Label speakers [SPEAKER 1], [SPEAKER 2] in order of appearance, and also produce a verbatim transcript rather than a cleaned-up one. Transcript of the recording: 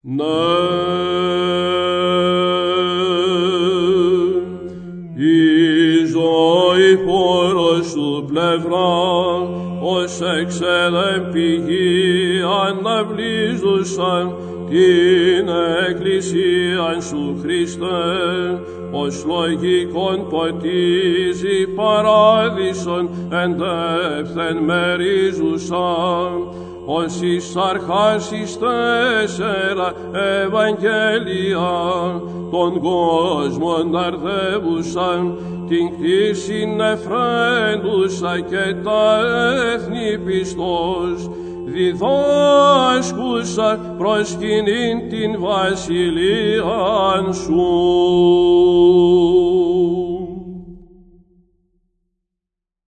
[SPEAKER 1] Ναι, η ζωή πόρος του πλευρά, ως εξέδεν πηγή αναβλίζουσαν την Εκκλησίαν σου Χριστέ, ως λογικόν ποτίζει παράδεισον εντεύθεν μερίζουσαν, ως εις αρχάς εις τέσσερα Ευαγγέλια των κόσμων αρδεύουσαν, την κτήσιν εφρέντουσα και τα έθνη πιστός, διδάσκουσα προσκυνήν την βασιλείαν σου.